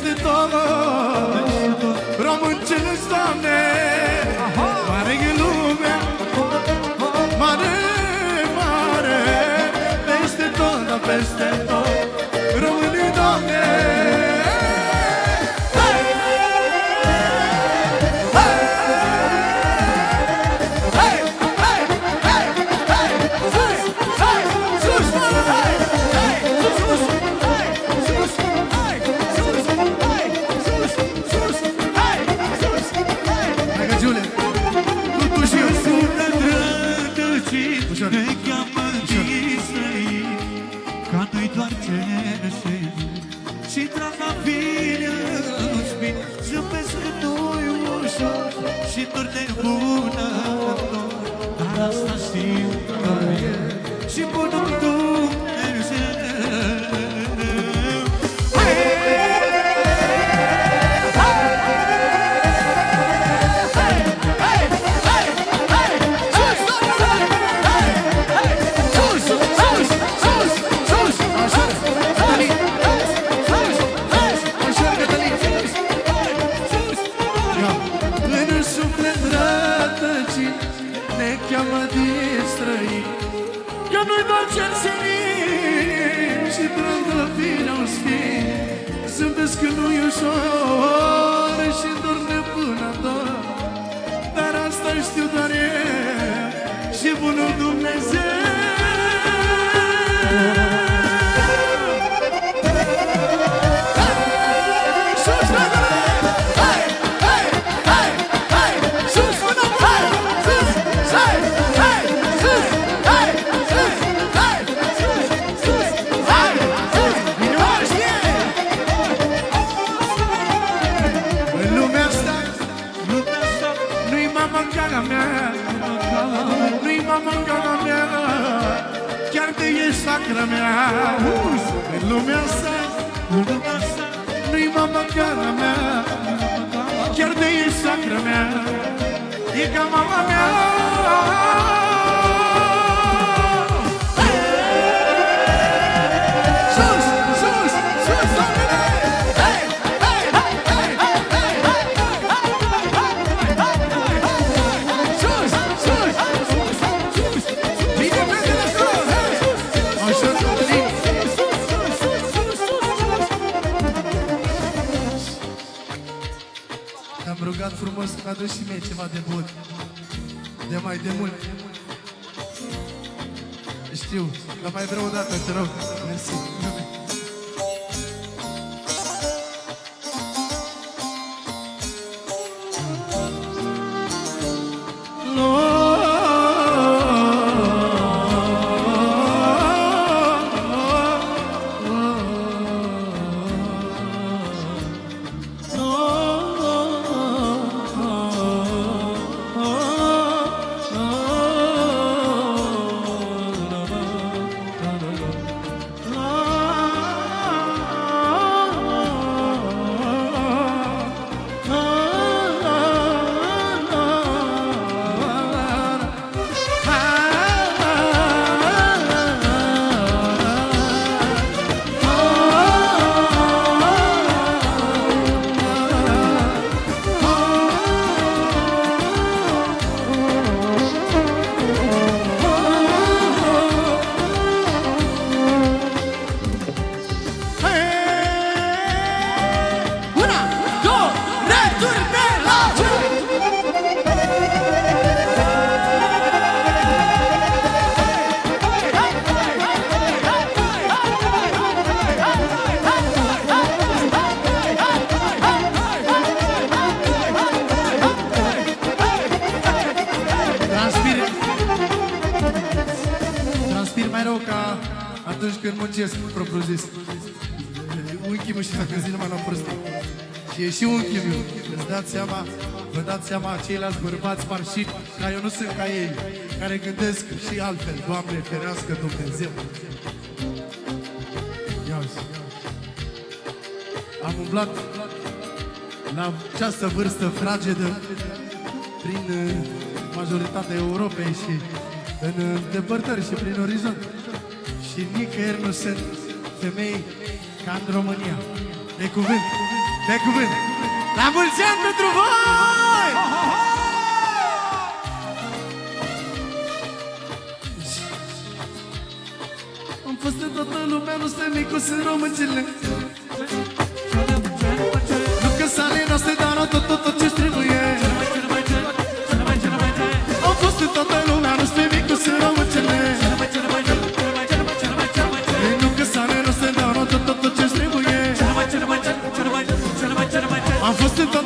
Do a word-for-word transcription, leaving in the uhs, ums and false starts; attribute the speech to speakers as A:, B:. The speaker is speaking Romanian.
A: peste tot. Român ce-n-ți, Doamne, mare e lumea, mare, mare, peste tot, dar peste tot, românii, Doamne.
B: Ne cheamă din străini, ca noi doar cerșeni și trandafiri în spini. Zâmbesc că nu-i ușor și doar nebună dor, dar asta știu că e și bunul Dumnezeu.
A: Zâmbesc că nu-i ușor și dor nebună dor, dar asta știu doar eu și bunul Dumnezeu. Sacra mea, în lumea asta, nu-i mama cara mea, chiar de e sacra mea, e ca mama mea. Sus, sus, sus, Doamne! Hei, hei, hei, hei, hei, hei! Sus, sus, sus, sus! Bine, fetele, sus! Te-am rugat frumos să aduci și mie ceva de bun, de mai de mult. Știu, dar mai vreau o dată, te rog. Mersi. Atunci când muncesc, propriu zis, unchiul meu și dacă zi numai la prostii. Și e și unchiul meu. Îți dați seama, vă dați seama, ceilalți bărbați parșiți, ca eu nu sunt ca ei, care gândesc și altfel. Doamne, ferească Dumnezeu. Ia uzi. Am umblat la această vârstă fragedă prin majoritatea Europei și în îndepărtări și prin orizont. Și nicăieri nu sunt femei ca în România. De cuvânt. Pe cuvânt. La mulți ani pentru voi! Am fost în toată lumea, nu stă micu, sunt româncele. Nu că sale noastre, dar nu tot, tot, tot ce trebuie. Am fost în toată lumea, nu stă micu, sunt româncele. Nu că sale noastre, dar nu tot, tot, tot ce trebuie. Am fost în toată